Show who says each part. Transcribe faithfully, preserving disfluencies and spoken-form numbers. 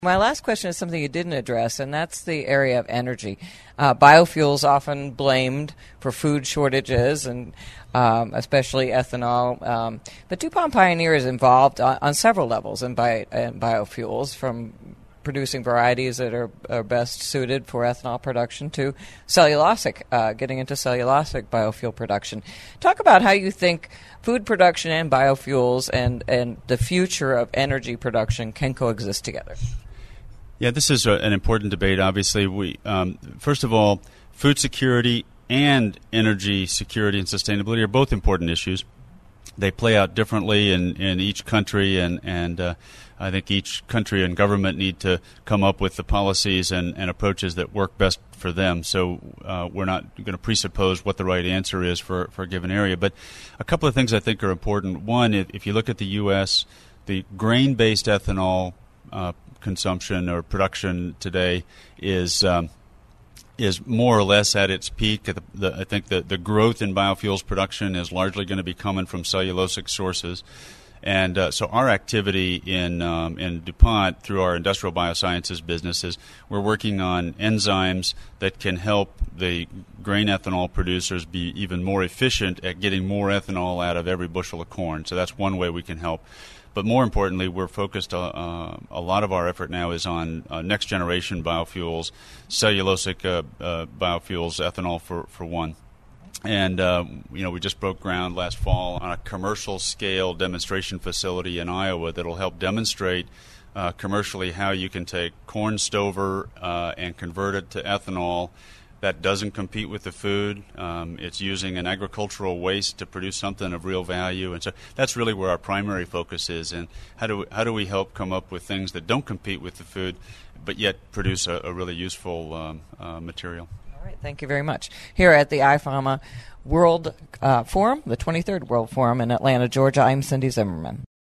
Speaker 1: My last question is something you didn't address, and that's the area of energy. Uh, biofuels often blamed for food shortages, and um, especially ethanol. Um, but DuPont Pioneer is involved on, on several levels in, bi- in biofuels, from producing varieties that are, are best suited for ethanol production to cellulosic, uh, getting into cellulosic biofuel production. Talk about how you think food production and biofuels and, and the future of energy production can coexist together.
Speaker 2: Yeah, this is a, an important debate. Obviously, we um, first of all, food security and energy security and sustainability are both important issues. They play out differently in, in each country, and and uh, I think each country and government need to come up with the policies and, and approaches that work best for them. So uh, we're not going to presuppose what the right answer is for, for a given area. But a couple of things I think are important. One, if, if you look at the U S, the grain-based ethanol uh, consumption or production today is um, is more or less at its peak. The, the, I think the, the growth in biofuels production is largely going to be coming from cellulosic sources. And uh, so our activity in um, in DuPont through our industrial biosciences businesses, we're working on enzymes that can help the grain ethanol producers be even more efficient at getting more ethanol out of every bushel of corn. So that's one way we can help. But more importantly, we're focused, uh, uh, a lot of our effort now is on uh, next-generation biofuels, cellulosic uh, uh, biofuels, ethanol for, for one. And, uh, you know, we just broke ground last fall on a commercial-scale demonstration facility in Iowa that will help demonstrate uh, commercially how you can take corn stover uh, and convert it to ethanol. That doesn't compete with the food. Um, it's using an agricultural waste to produce something of real value, and so that's really where our primary focus is. And how do we, how do we help come up with things that don't compete with the food, but yet produce a, a really useful um, uh, material?
Speaker 1: All right, thank you very much. Here at the I F A M A World uh, Forum, the twenty-third World Forum in Atlanta, Georgia, I'm Cindy Zimmerman.